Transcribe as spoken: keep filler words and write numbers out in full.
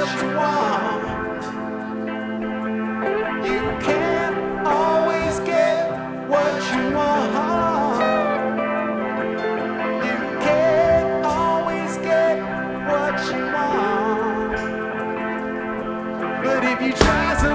you want. You can't always get what you want. You can't always get what you want. But if you try so